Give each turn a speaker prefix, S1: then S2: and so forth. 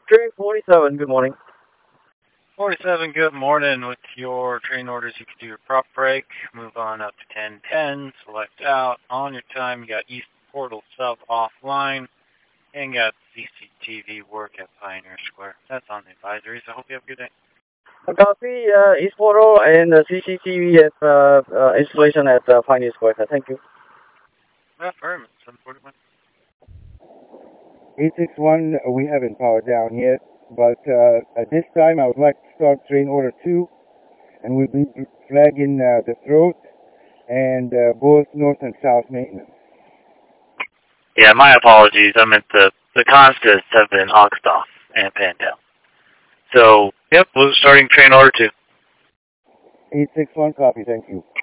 S1: Train 47, good morning.
S2: 47, good morning. With your train orders, you can do your prop break, move on up to 1010, select out. On your time, you got East Portal South offline, and got CCTV work at Pioneer Square. That's on the advisories. I hope you have a good day.
S1: A copy, East Photo and CCTV at installation at Pioneer Square. Thank you.
S2: Affirmative, 741.
S3: 861, we haven't powered down yet, but at this time I would like to start train order 2, and we'll be flagging the throat and both north and south maintenance.
S4: Yeah, my apologies. I meant the constants have been auxed off and panned down. So, yep, we're starting train order 2.
S3: 861, copy, thank you.